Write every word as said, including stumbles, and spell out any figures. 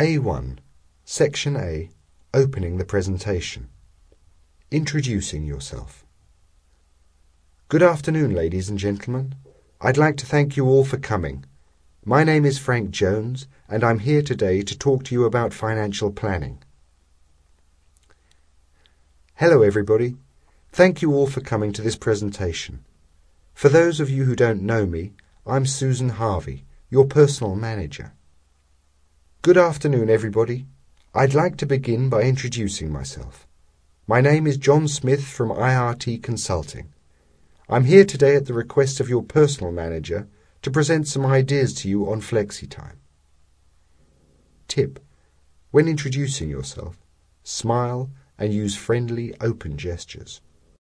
A one, Section A, Opening the Presentation. Introducing yourself. Good afternoon, ladies and gentlemen. I'd like to thank you all for coming. My name is Frank Jones, and I'm here today to talk to you about financial planning. Hello, everybody. Thank you all for coming to this presentation. For those of you who don't know me, I'm Susan Harvey, your personal manager. Good afternoon, everybody. I'd like to begin by introducing myself. My name is John Smith from I R T Consulting. I'm here today at the request of your personal manager to present some ideas to you on FlexiTime. Tip: when introducing yourself, smile and use friendly, open gestures.